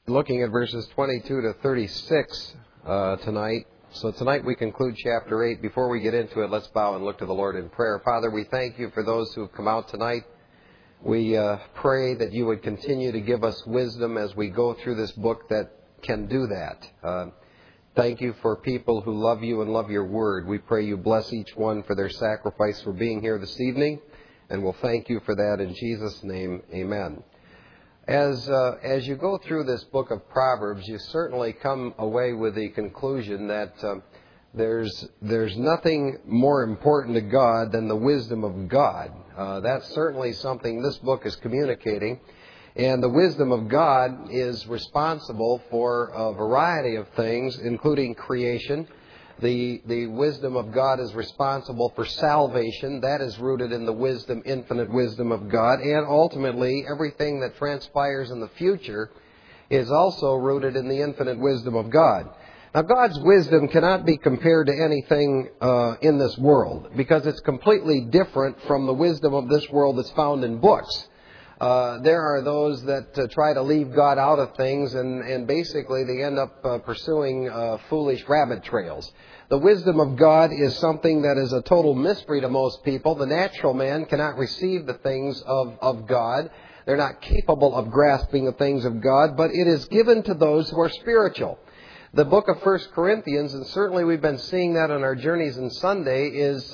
Looking at verses 22 to 36 tonight. So tonight we conclude chapter 8. Before we get into it, let's bow and look to the Lord in prayer. Father, we thank you for those who have come out tonight. We pray that you would continue to give us wisdom as we go through this book that can do that. Thank you for people who love you and love your word. We pray you bless each one for their sacrifice for being here this evening, and we'll thank you for that in Jesus' name. Amen. As you go through this book of Proverbs, you certainly come away with the conclusion that there's nothing more important to God than the wisdom of God. That's certainly something this book is communicating. And the wisdom of God is responsible for a variety of things, including creation. The wisdom of God is responsible for salvation. That is rooted in the wisdom, infinite wisdom of God. And ultimately, everything that transpires in the future is also rooted in the infinite wisdom of God. Now, God's wisdom cannot be compared to anything in this world because it's completely different from the wisdom of this world that's found in books. There are those that try to leave God out of things, and basically they end up pursuing foolish rabbit trails. The wisdom of God is something that is a total mystery to most people. The natural man cannot receive the things of God. They're not capable of grasping the things of God, but it is given to those who are spiritual. The book of 1 Corinthians, and certainly we've been seeing that on our journeys in Sunday, is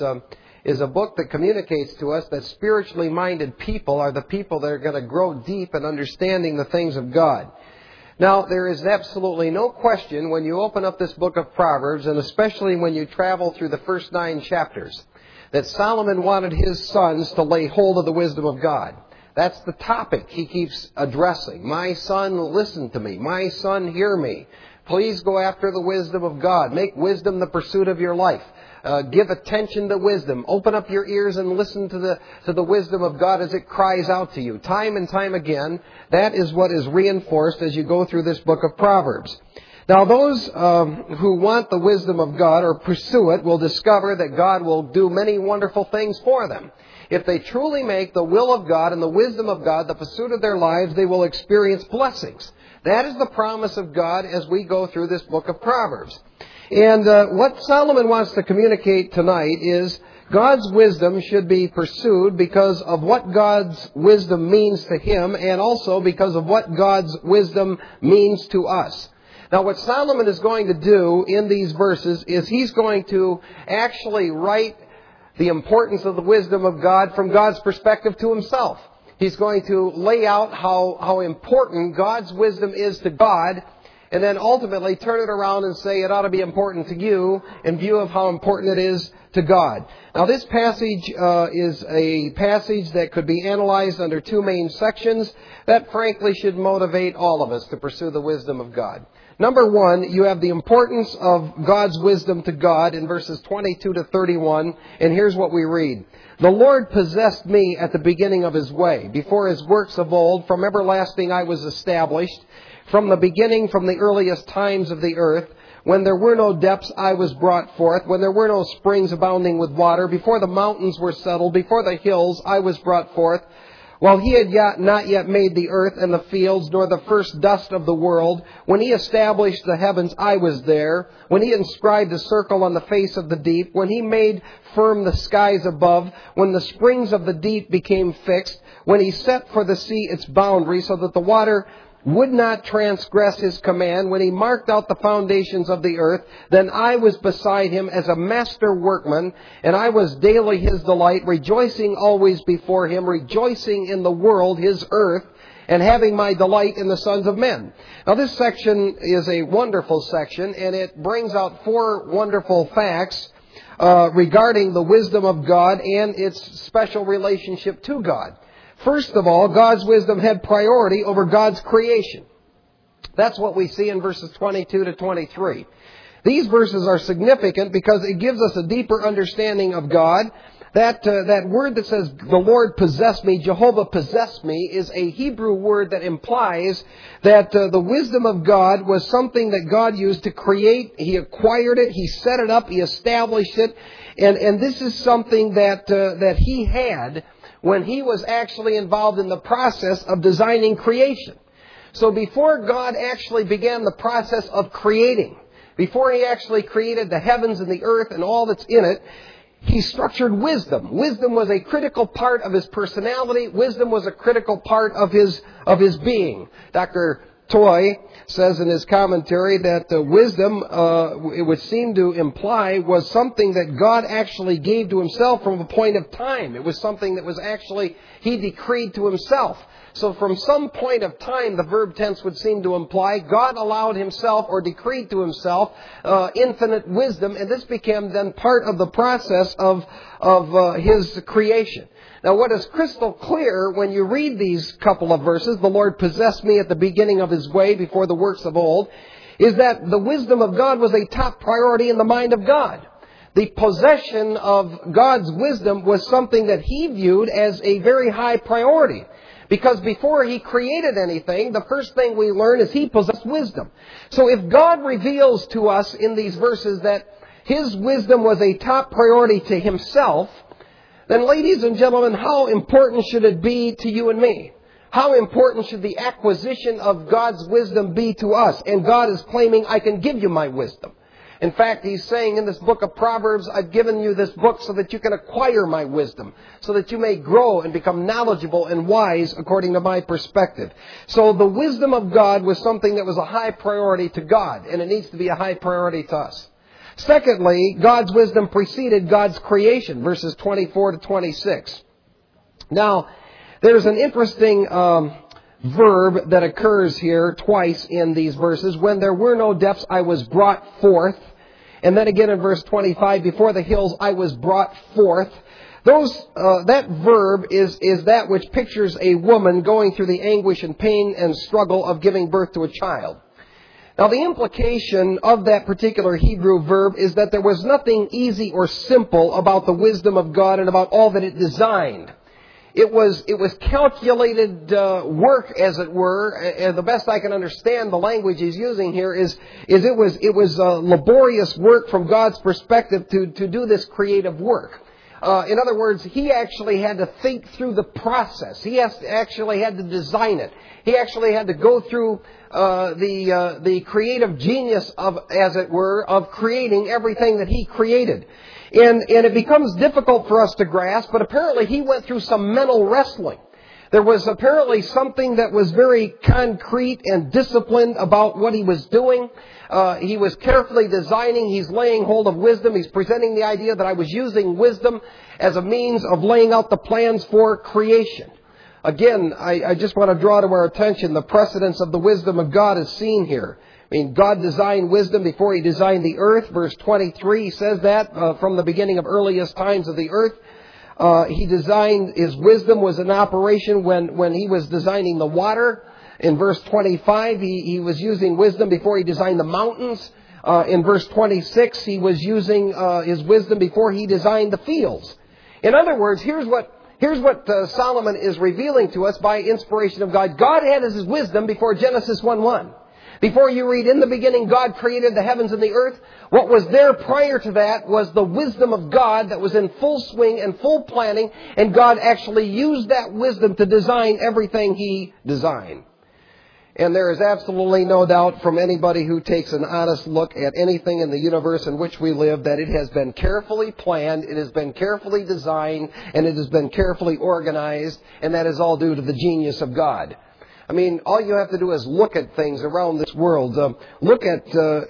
a book that communicates to us that spiritually minded people are the people that are going to grow deep in understanding the things of God. Now, there is absolutely no question when you open up this book of Proverbs, and especially when you travel through the first 9 chapters, that Solomon wanted his sons to lay hold of the wisdom of God. That's the topic he keeps addressing. My son, listen to me. My son, hear me. Please go after the wisdom of God. Make wisdom the pursuit of your life. Give attention to wisdom. Open up your ears and listen to the wisdom of God as it cries out to you. Time and time again, that is what is reinforced as you go through this book of Proverbs. Now, those who want the wisdom of God or pursue it will discover that God will do many wonderful things for them. If they truly make the will of God and the wisdom of God the pursuit of their lives, they will experience blessings. That is the promise of God as we go through this book of Proverbs. And what Solomon wants to communicate tonight is God's wisdom should be pursued because of what God's wisdom means to him and also because of what God's wisdom means to us. Now, what Solomon is going to do in these verses is he's going to actually write the importance of the wisdom of God from God's perspective to himself. He's going to lay out how important God's wisdom is to God, and then ultimately turn it around and say it ought to be important to you in view of how important it is to God. Now, this passage is a passage that could be analyzed under 2 main sections that frankly should motivate all of us to pursue the wisdom of God. Number 1, you have the importance of God's wisdom to God in verses 22 to 31, and here's what we read. The Lord possessed me at the beginning of his way. Before his works of old, from everlasting I was established. From the beginning, from the earliest times of the earth, when there were no depths, I was brought forth. When there were no springs abounding with water, before the mountains were settled, before the hills, I was brought forth. While he had not yet made the earth and the fields, nor the first dust of the world, when he established the heavens, I was there. When he inscribed a circle on the face of the deep, when he made firm the skies above, when the springs of the deep became fixed, when he set for the sea its boundary so that the water would not transgress his command, when he marked out the foundations of the earth, then I was beside him as a master workman, and I was daily his delight, rejoicing always before him, rejoicing in the world, his earth, and having my delight in the sons of men. Now, this section is a wonderful section, and it brings out 4 wonderful facts regarding the wisdom of God and its special relationship to God. First of all, God's wisdom had priority over God's creation. That's what we see in verses 22 to 23. These verses are significant because it gives us a deeper understanding of God. That word that says, the Lord possessed me, Jehovah possessed me, is a Hebrew word that implies that the wisdom of God was something that God used to create. He acquired it, He set it up, He established it. And this is something that He had when He was actually involved in the process of designing creation. So before God actually began the process of creating, before He actually created the heavens and the earth and all that's in it, He structured wisdom. Wisdom was a critical part of His personality. Wisdom was a critical part of His being. Dr. Toy says in his commentary that wisdom, it would seem to imply, was something that God actually gave to Himself from a point of time. It was something that was actually He decreed to Himself. So from some point of time, the verb tense would seem to imply God allowed Himself or decreed to Himself infinite wisdom, and this became then part of the process of His creation. Now, what is crystal clear when you read these couple of verses, the Lord possessed me at the beginning of His way before the works of old, is that the wisdom of God was a top priority in the mind of God. The possession of God's wisdom was something that He viewed as a very high priority. Because before He created anything, the first thing we learn is He possessed wisdom. So if God reveals to us in these verses that His wisdom was a top priority to Himself, then ladies and gentlemen, how important should it be to you and me? How important should the acquisition of God's wisdom be to us? And God is claiming, I can give you my wisdom. In fact, He's saying in this book of Proverbs, I've given you this book so that you can acquire my wisdom, so that you may grow and become knowledgeable and wise according to my perspective. So the wisdom of God was something that was a high priority to God, and it needs to be a high priority to us. Secondly, God's wisdom preceded God's creation, verses 24 to 26. Now, there's an interesting verb that occurs here twice in these verses. When there were no depths, I was brought forth. And then again in verse 25, before the hills, I was brought forth. That verb is that which pictures a woman going through the anguish and pain and struggle of giving birth to a child. Now, the implication of that particular Hebrew verb is that there was nothing easy or simple about the wisdom of God and about all that it designed. It was calculated work, as it were, and the best I can understand the language he's using here is it was laborious work from God's perspective to do this creative work. In other words, He actually had to think through the process. He actually had to design it. He actually had to go through the creative genius of, as it were, of creating everything that He created. And it becomes difficult for us to grasp, but apparently He went through some mental wrestling. There was apparently something that was very concrete and disciplined about what He was doing. He was carefully designing. He's laying hold of wisdom. He's presenting the idea that I was using wisdom as a means of laying out the plans for creation. Again, I just want to draw to our attention the precedence of the wisdom of God is seen here. I mean, God designed wisdom before He designed the earth. Verse 23 says that from the beginning of earliest times of the earth. He designed, His wisdom was in operation when He was designing the water. In verse 25, he was using wisdom before He designed the mountains. In verse 26, He was using His wisdom before He designed the fields. In other words, here's what Solomon is revealing to us by inspiration of God. God had His wisdom before Genesis 1:1. Before you read, in the beginning, God created the heavens and the earth. What was there prior to that was the wisdom of God that was in full swing and full planning, and God actually used that wisdom to design everything He designed. And there is absolutely no doubt from anybody who takes an honest look at anything in the universe in which we live that it has been carefully planned, it has been carefully designed, and it has been carefully organized, and that is all due to the genius of God. I mean, all you have to do is look at things around this world. Look at,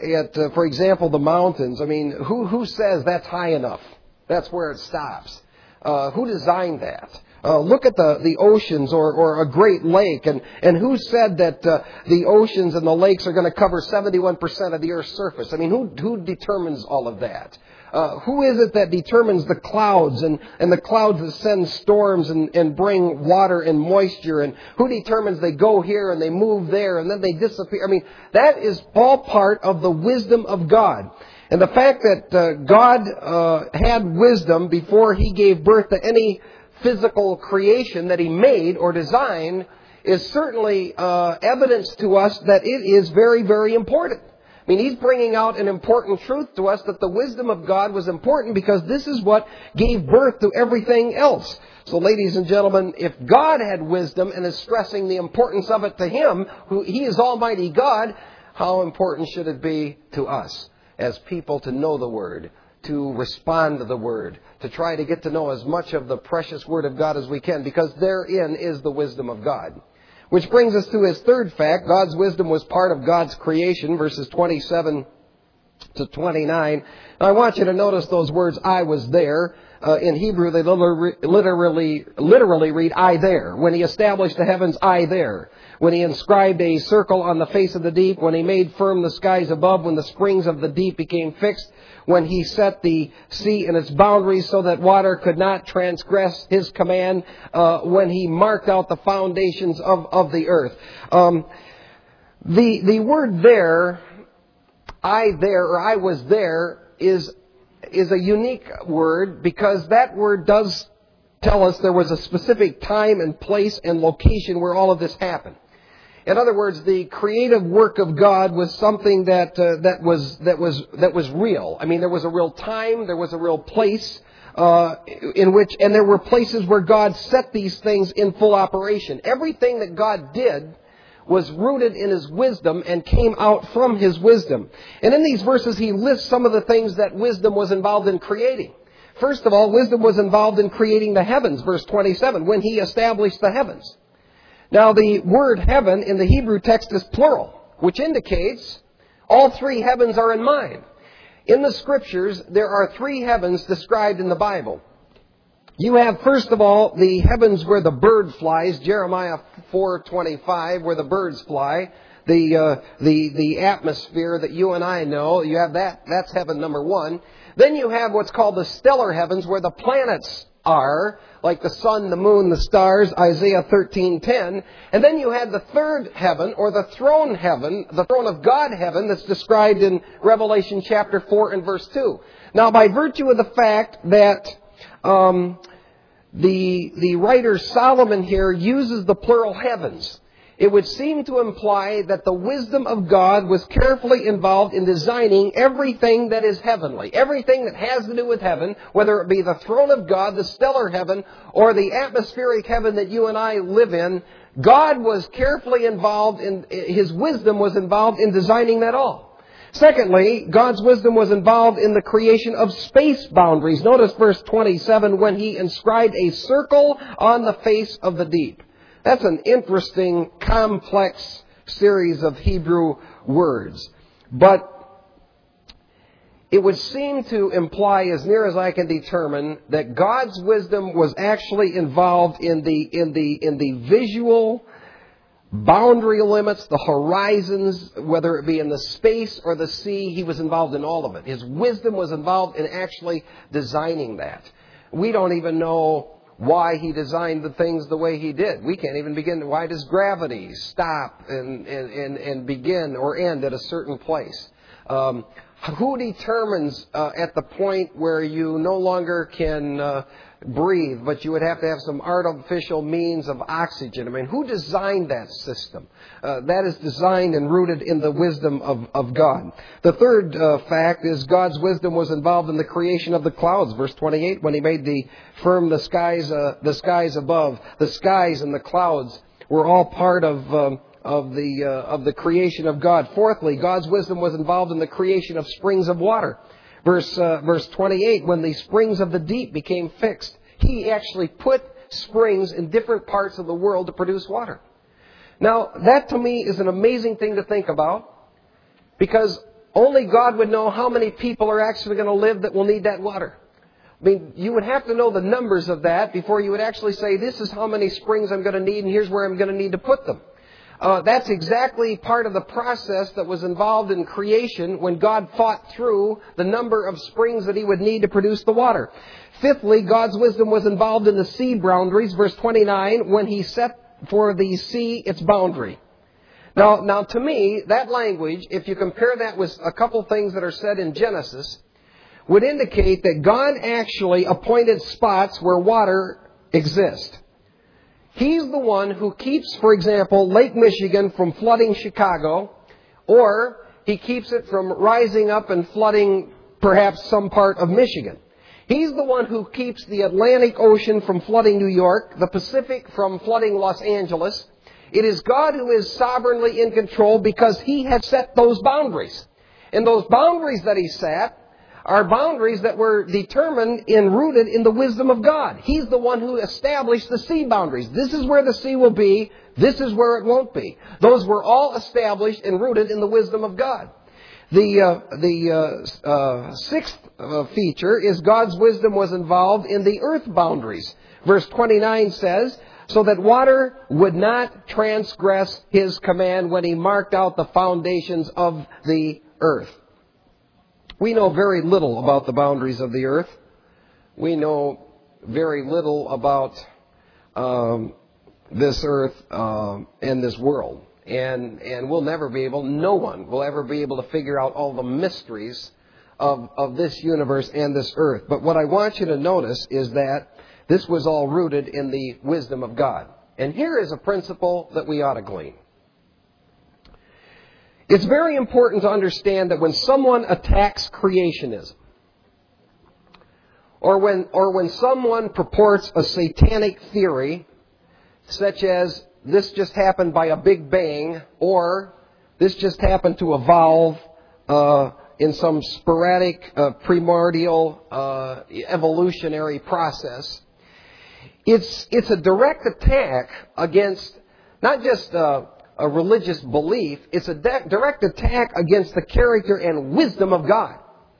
for example, the mountains. I mean, who says that's high enough? That's where it stops. Who designed that? Look at the oceans or a great lake, and who said that the oceans and the lakes are going to cover 71% of the Earth's surface? I mean, who determines all of that? Who is it that determines the clouds and the clouds that send storms and bring water and moisture? And who determines they go here and they move there and then they disappear? I mean, that is all part of the wisdom of God. And the fact that God had wisdom before He gave birth to any physical creation that He made or designed is certainly evidence to us that it is very, very important. I mean, he's bringing out an important truth to us that the wisdom of God was important because this is what gave birth to everything else. So, ladies and gentlemen, if God had wisdom and is stressing the importance of it to Him, He is Almighty God, how important should it be to us as people to know the Word, to respond to the Word, to try to get to know as much of the precious Word of God as we can, because therein is the wisdom of God. Which brings us to his third fact. God's wisdom was part of God's creation, verses 27 to 29. Now, I want you to notice those words, I was there. In Hebrew, they literally read, I there. When He established the heavens, I there. When He inscribed a circle on the face of the deep. When He made firm the skies above. When the springs of the deep became fixed. When He set the sea in its boundaries so that water could not transgress His command. When He marked out the foundations of the earth. The word there, I there, or I was there, is a unique word because that word does tell us there was a specific time and place and location where all of this happened. In other words, the creative work of God was something that was real. I mean, there was a real time, there was a real place and there were places where God set these things in full operation. Everything that God did was rooted in His wisdom and came out from His wisdom. And in these verses, He lists some of the things that wisdom was involved in creating. First of all, wisdom was involved in creating the heavens, verse 27, when He established the heavens. Now, the word heaven in the Hebrew text is plural, which indicates all three heavens are in mind. In the Scriptures, there are three heavens described in the Bible. You have, first of all, the heavens where the bird flies, Jeremiah 4:25, where the birds fly. The atmosphere that you and I know, you have that's heaven number one. Then you have what's called the stellar heavens, where the planets are, like the sun, the moon, the stars, Isaiah 13:10. And then you have the third heaven, or the throne heaven, the throne of God heaven, that's described in Revelation chapter 4 and verse 2. Now, by virtue of the fact that the writer Solomon here uses the plural heavens, it would seem to imply that the wisdom of God was carefully involved in designing everything that is heavenly. Everything that has to do with heaven, whether it be the throne of God, the stellar heaven, or the atmospheric heaven that you and I live in, God was carefully involved in, His wisdom was involved in designing that all. Secondly, God's wisdom was involved in the creation of space boundaries. Notice verse 27, when He inscribed a circle on the face of the deep. That's an interesting, complex series of Hebrew words. But it would seem to imply, as near as I can determine, that God's wisdom was actually involved in the visual boundary limits, the horizons, whether it be in the space or the sea. He was involved in all of it. His wisdom was involved in actually designing that. We don't even know why He designed the things the way He did. We can't even begin. Why does gravity stop and begin or end at a certain place? Who determines at the point where you no longer can breathe, but you would have to have some artificial means of oxygen? I mean, who designed that system? That is designed and rooted in the wisdom of God. The third fact is God's wisdom was involved in the creation of the clouds. Verse 28, when He made the skies above, the skies and the clouds were all part of the creation of God. Fourthly, God's wisdom was involved in the creation of springs of water. Verse 28, when the springs of the deep became fixed, He actually put springs in different parts of the world to produce water. Now, that to me is an amazing thing to think about, because only God would know how many people are actually going to live that will need that water. I mean, you would have to know the numbers of that before you would actually say, this is how many springs I'm going to need and here's where I'm going to need to put them. That's exactly part of the process that was involved in creation when God thought through the number of springs that He would need to produce the water. Fifthly, God's wisdom was involved in the sea boundaries. Verse 29, when He set for the sea its boundary. Now, to me, that language, if you compare that with a couple things that are said in Genesis, would indicate that God actually appointed spots where water exists. He's the one who keeps, for example, Lake Michigan from flooding Chicago, or He keeps it from rising up and flooding perhaps some part of Michigan. He's the one who keeps the Atlantic Ocean from flooding New York, the Pacific from flooding Los Angeles. It is God who is sovereignly in control because He has set those boundaries. And those boundaries that He set are boundaries that were determined and rooted in the wisdom of God. He's the one who established the sea boundaries. This is where the sea will be. This is where it won't be. Those were all established and rooted in the wisdom of God. The sixth feature is God's wisdom was involved in the earth boundaries. Verse 29 says, so that water would not transgress His command when He marked out the foundations of the earth. We know very little about the boundaries of the earth. We know very little about this earth and this world. And we'll never be able, no one will ever be able to figure out all the mysteries of this universe and this earth. But what I want you to notice is that this was all rooted in the wisdom of God. And here is a principle that we ought to glean. It's very important to understand that when someone attacks creationism, or when someone purports a satanic theory, such as this just happened by a big bang, or this just happened to evolve in some sporadic primordial evolutionary process, it's a direct attack against not just a religious belief, it's a direct attack against the character and wisdom of God.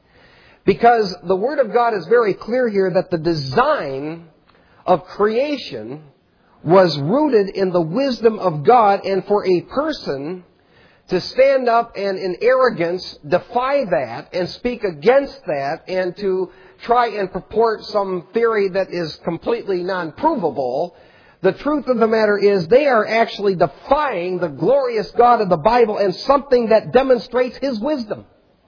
Because the Word of God is very clear here that the design of creation was rooted in the wisdom of God, and for a person to stand up and in arrogance defy that and speak against that and to try and purport some theory that is completely non-provable, the truth of the matter is they are actually defying the glorious God of the Bible and something that demonstrates His wisdom.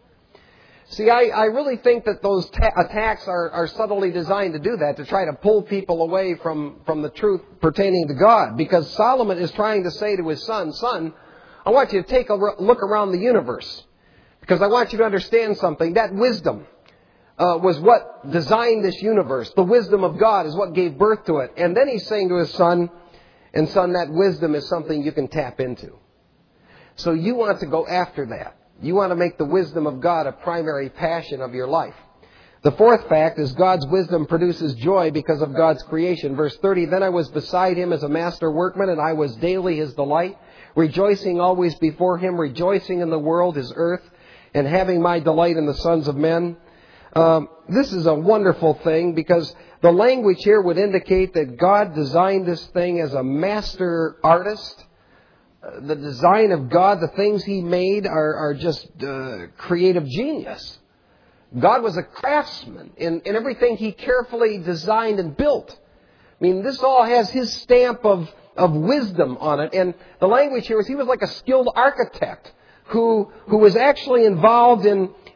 See, I really think that those attacks are subtly designed to do that, to try to pull people away from the truth pertaining to God. Because Solomon is trying to say to his son, I want you to take a look around the universe. Because I want you to understand something. That wisdom was what designed this universe. The wisdom of God is what gave birth to it. And then he's saying to his son, and son, that wisdom is something you can tap into. So you want to go after that. You want to make the wisdom of God a primary passion of your life. The fourth fact is God's wisdom produces joy because of God's creation. Verse 30, then I was beside Him as a master workman, and I was daily His delight, rejoicing always before Him, rejoicing in the world, His earth, and having my delight in the sons of men. This is a wonderful thing because the language here would indicate that God designed this thing as a master artist. The design of God, the things He made are just creative genius. God was a craftsman in everything He carefully designed and built. I mean, this all has His stamp of wisdom on it. And the language here is He was like a skilled architect who was actually involved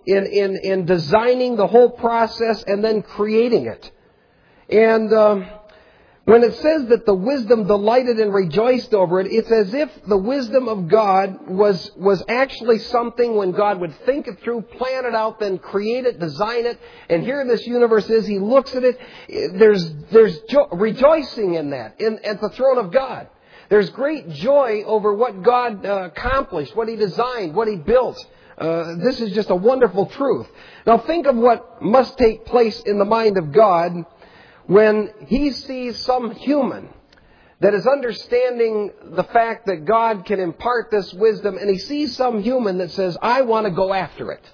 in designing the whole process and then creating it. And when it says that the wisdom delighted and rejoiced over it, it's as if the wisdom of God was actually something when God would think it through, plan it out, then create it, design it. And here this universe is, He looks at it, there's rejoicing in that, at the throne of God. There's great joy over what God accomplished, what He designed, what He built. This is just a wonderful truth. Now think of what must take place in the mind of God when He sees some human that is understanding the fact that God can impart this wisdom, and He sees some human that says, I want to go after it.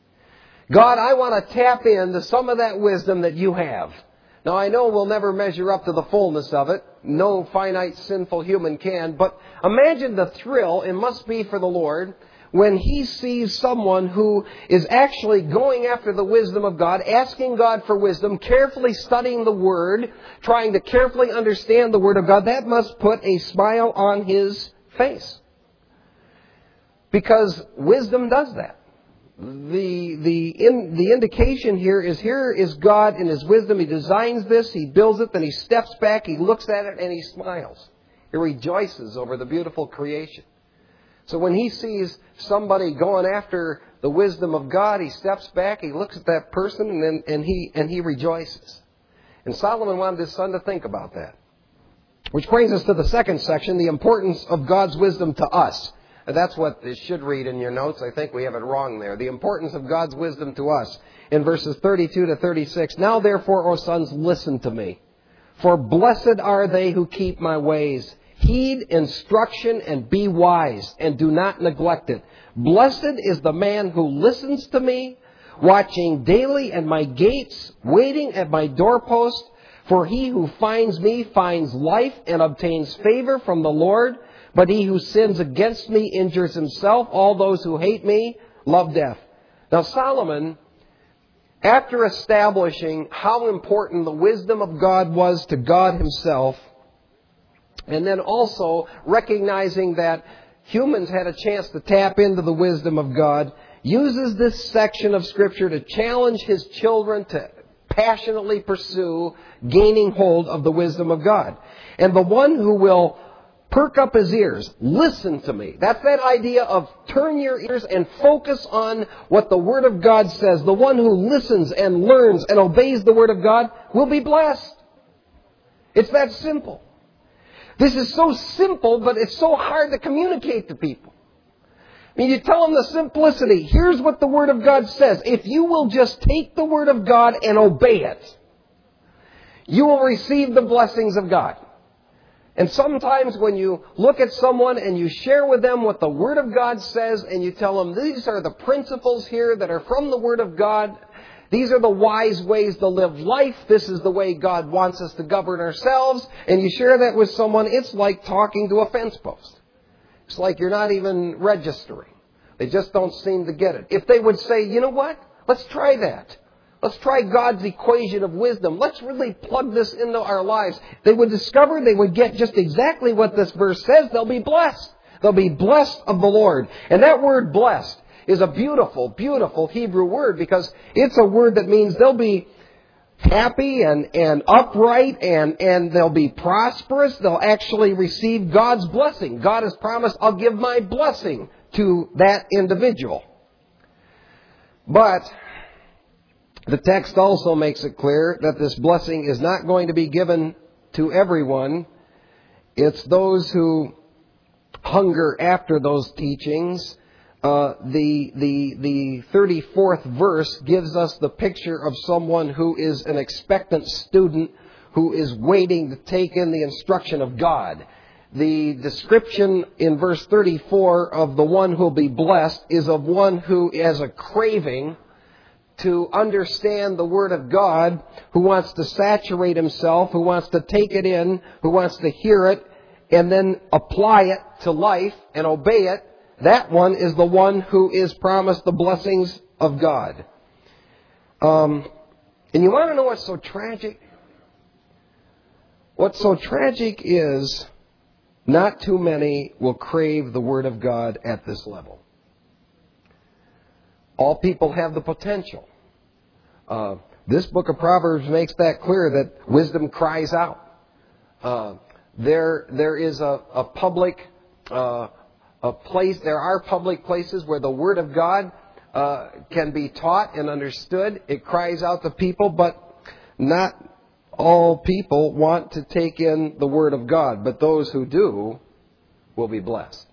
God, I want to tap into some of that wisdom that You have. Now, I know we'll never measure up to the fullness of it. No finite, sinful human can. But imagine the thrill it must be for the Lord when He sees someone who is actually going after the wisdom of God, asking God for wisdom, carefully studying the Word, trying to carefully understand the Word of God. That must put a smile on his face. Because wisdom does that. The indication here is God in His wisdom. He designs this, He builds it, then He steps back, He looks at it, and He smiles. He rejoices over the beautiful creation. So when he sees somebody going after the wisdom of God, he steps back, he looks at that person, and he rejoices. And Solomon wanted his son to think about that. Which brings us to the second section, the importance of God's wisdom to us. That's what it should read in your notes. I think we have it wrong there. The importance of God's wisdom to us. In verses 32 to 36, now therefore, O sons, listen to me. For blessed are they who keep my ways. Heed instruction and be wise, and do not neglect it. Blessed is the man who listens to me, watching daily at my gates, waiting at my doorpost. For he who finds me finds life and obtains favor from the Lord. But he who sins against me injures himself. All those who hate me love death. Now Solomon, after establishing how important the wisdom of God was to God himself, and then also recognizing that humans had a chance to tap into the wisdom of God, uses this section of Scripture to challenge his children to passionately pursue gaining hold of the wisdom of God. And the one who will perk up his ears, listen to me. That's that idea of turn your ears and focus on what the Word of God says. The one who listens and learns and obeys the Word of God will be blessed. It's that simple. This is so simple, but it's so hard to communicate to people. I mean, you tell them the simplicity. Here's what the Word of God says. If you will just take the Word of God and obey it, you will receive the blessings of God. And sometimes when you look at someone and you share with them what the Word of God says, and you tell them these are the principles here that are from the Word of God, these are the wise ways to live life, this is the way God wants us to govern ourselves, and you share that with someone, it's like talking to a fence post. It's like you're not even registering. They just don't seem to get it. If they would say, you know what? Let's try that. Let's try God's equation of wisdom. Let's really plug this into our lives. They would discover they would get just exactly what this verse says. They'll be blessed. They'll be blessed of the Lord. And that word blessed is a beautiful, beautiful Hebrew word because it's a word that means they'll be happy and upright and they'll be prosperous. They'll actually receive God's blessing. God has promised, I'll give my blessing to that individual. But the text also makes it clear that this blessing is not going to be given to everyone. It's those who hunger after those teachings. The 34th verse gives us the picture of someone who is an expectant student who is waiting to take in the instruction of God. The description in verse 34 of the one who will be blessed is of one who has a craving to understand the Word of God, who wants to saturate himself, who wants to take it in, who wants to hear it, and then apply it to life and obey it. That one is the one who is promised the blessings of God. And you want to know what's so tragic? What's so tragic is not too many will crave the Word of God at this level. All people have the potential. This book of Proverbs makes that clear that wisdom cries out. There is a public place. There are public places where the Word of God can be taught and understood. It cries out to people, but not all people want to take in the Word of God. But those who do will be blessed.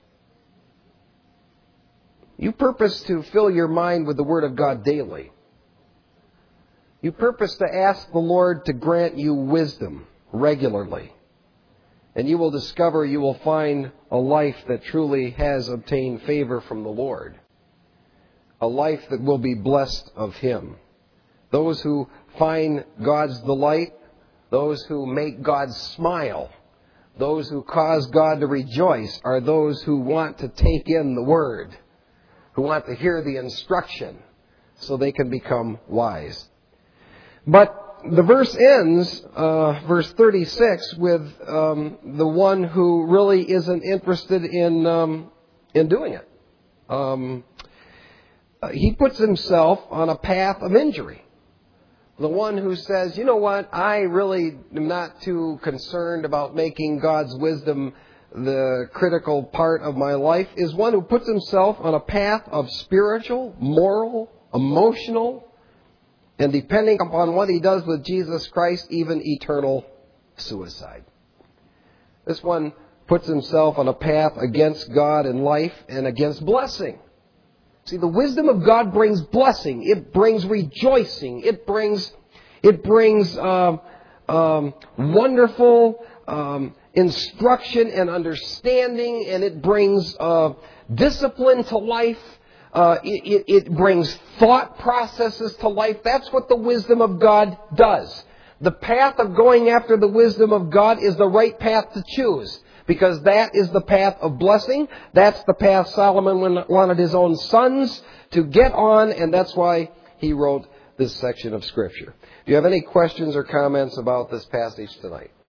You purpose to fill your mind with the Word of God daily. You purpose to ask the Lord to grant you wisdom regularly. And you will discover, you will find a life that truly has obtained favor from the Lord. A life that will be blessed of Him. Those who find God's delight, those who make God smile, those who cause God to rejoice are those who want to take in the Word, who want to hear the instruction so they can become wise. But the verse ends, verse 36, with the one who really isn't interested in doing it. He puts himself on a path of injury. The one who says, you know what, I really am not too concerned about making God's wisdom the critical part of my life, is one who puts himself on a path of spiritual, moral, emotional, and depending upon what he does with Jesus Christ, even eternal suicide. This one puts himself on a path against God and life and against blessing. See, the wisdom of God brings blessing. It brings rejoicing. It brings wonderful instruction and understanding, and it brings discipline to life. It brings thought processes to life. That's what the wisdom of God does. The path of going after the wisdom of God is the right path to choose, because that is the path of blessing. That's the path Solomon wanted his own sons to get on, and that's why he wrote this section of Scripture. Do you have any questions or comments about this passage tonight?